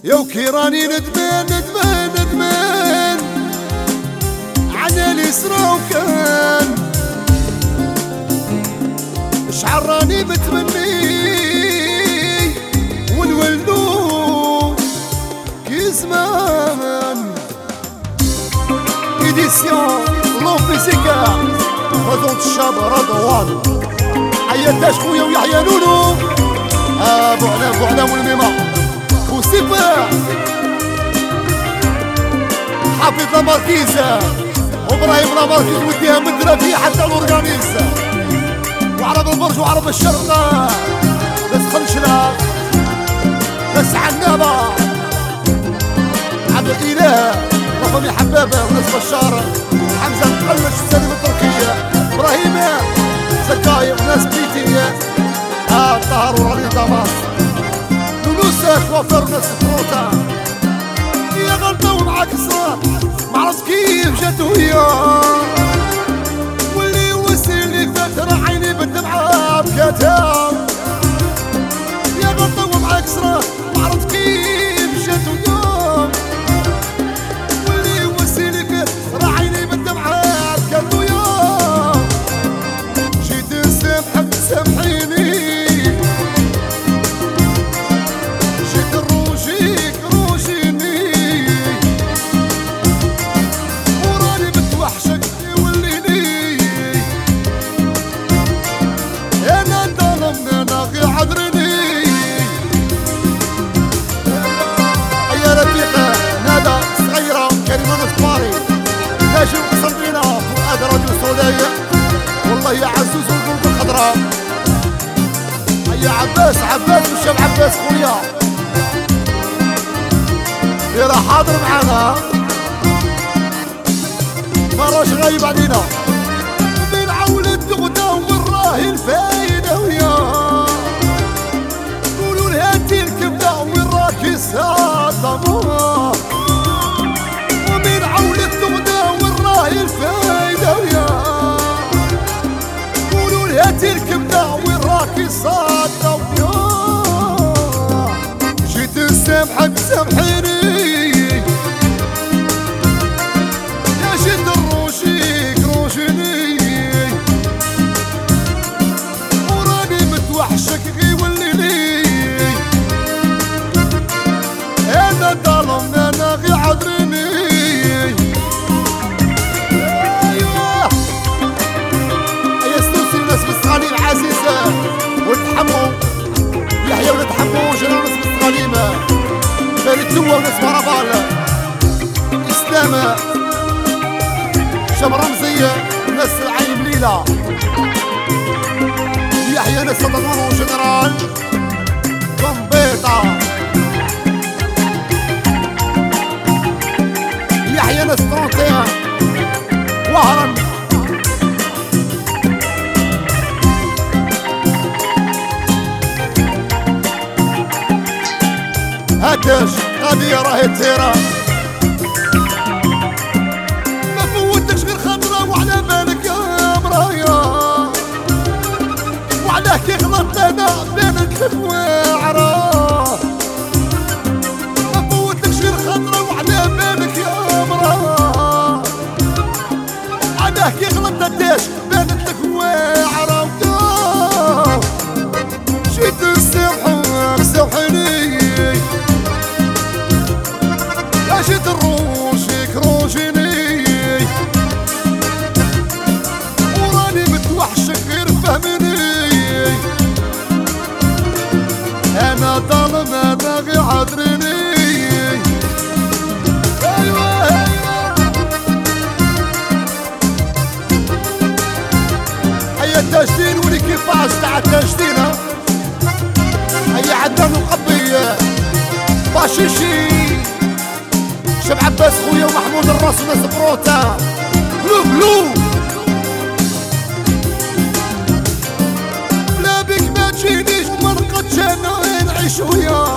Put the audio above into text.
يوكي راني ندمان ندمان ندمان على اللي صرا وكان شحال راني بتمني ونولدو كي زمان إديسيون لومبيزيكا رضوان الشاب رضوان حياتاش خويا ويحيى نونو بوعنا والميمة وسيبا حافظ لاماركيزة وابراهيم لاماركيز وديها مدرة فيه حتى الأورغانيزة وعرب البرج وعرب الشرقة بس خنشلة بس عنابة عبد الإله رقمي حبابة وناس بشارة حمزة مقلش سالم التركية إبراهيم زكاية وناس بيتية طهر وراني دماس نونوسك وفر وناس فروتا يا غلطة ومعاك صار معرفت كيف جات وياه واللي وصل لي فاتر عيني بالدمعة بكاتها يا غلطة ومعاك صار معرفت كيف جات وياه واللي وصل لي فاتر عيني بالدمعة بكاتها جيت نسامحك سامحيني ناجم صندينا فؤاد راديو سودايا والله يا عزوز والقلوب الخضراء هيا عباس والشاب عباس خويا يلا حاضر معانا ما راش غايب علينا من عول الدغدة وراهي الفايدة وياه قولوا لها انتي الكبدة وين راكي الساطة ومن عول الدغدة وراهي الفايدة وياه قولوا لها انتي الكبدة وين راكي الساطة وياه جيت نسامحك سامحيني يحيى ولد حمو جنان ناس بالصغاليمة فريد توا وناس مرابال إسلام شام رمزية وناس عين مليلة يحيى ناس تضمن جنرال ضمبيطة يحيى ناس طرونتيان وهران هاتش قضية راهي تسيرة ما فوتكش غير خضرة وعلى بالك يا مرايا وعلاه كي غلطت انا بينك واعرة ما فوتكش غير خضرة وعلى بالك يا مرايا وعلاه كي غلطت اداش بينك واعرة جيت نسامحك سامحيني جيت نروشك روجيني وراني متوحشك غير فهميني انا ظالم انا غير عذريني ايوه هيا التجدين والكيفاج تاع التجدين هيا عدان وقبيه باشيشي شاب عباس خويا ومحمود الراس وناس بروتا بلو بلو بلا بيك ما تجينيش ما نقدش انا نعيش وياك